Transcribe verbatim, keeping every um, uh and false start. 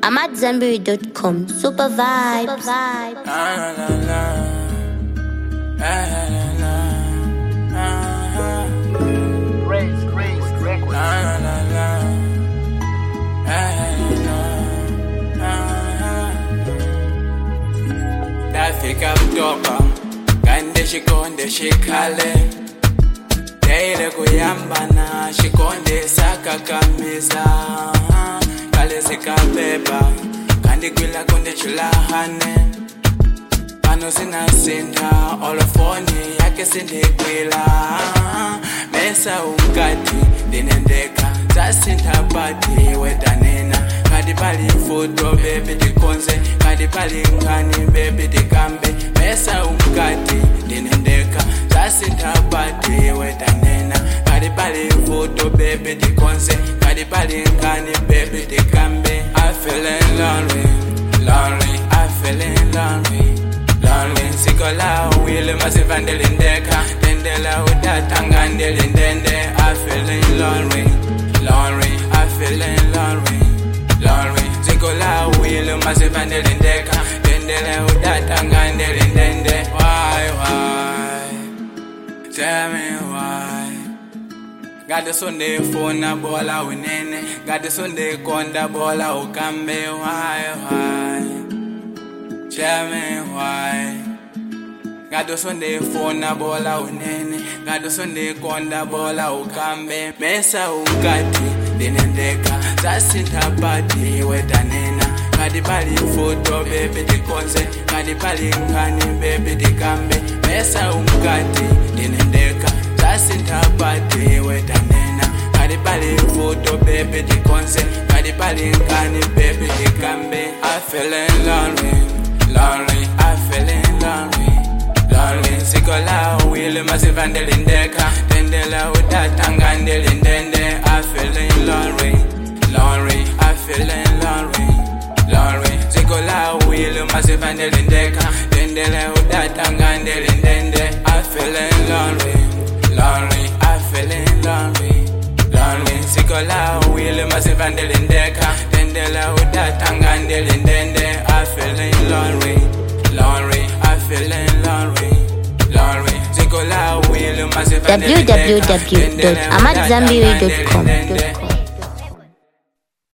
I'm at Zambiri dot com. Super vibes. Super vibes. La, la, la, la. La, la, la, la. La, la. Grace, Grace, Records. La, la, la, la. La, la, la. Ndafika kutoka kande shikonde shikale Deile kuyambana shikonde sakakamiza Kale sikabeba kandi gwila konde chulahane Pano sinasinda olofoni yake sindikwila Mesa umkati dinendeka zasinda pati wedanena Kadi pali foto baby dikonze Kadi pali ngani baby dikambe Mesa umkati dinendeka zasinda pati wedanena Kadi pali foto baby dikonze Kadi pali ngani baby dikambe I feelin' lonely, lonely I feelin' lonely, lonely Sikola wile masivandelindeka Dendela udatangandelindende I feelin' lonely, lonely I feelin' lonely, lonely Sikola wile masivandelindeka Dendela udatangandelindende Why, why Tell me why Got the Sunday phone a bola winene Got the Sunday konda bola ukambe Why, why Tell me why Got the Sunday phone a bola winene Got the Sunday konda bola ukambe Mesa ukati dinendeka Zasinta pati wedanena Kadi pali foto baby dikonze Kadi pali ngani baby dikambe Mesa ukati dinendeka Zasinta pati wedanena Kadi pali foto baby dikonze Kadi pali ngani baby dikambe I feelin' lonely, lonely I feelin' lonely, lonely Sikola wile masivandelindeka Dendela udatangandelindende I feelin' lonely, lonely I feelin' lonely, lonely Sikola wile masivandelindeka Dendela udatangandelindende I feelin' lonely, lonely I feelin' lonely, lonely Sikola wile masivandelindeka Dendela udatangandelindende I feelin' lonely, lonely I feelin' lonely, lonely Sikola wile w w w dot amat zambiri dot com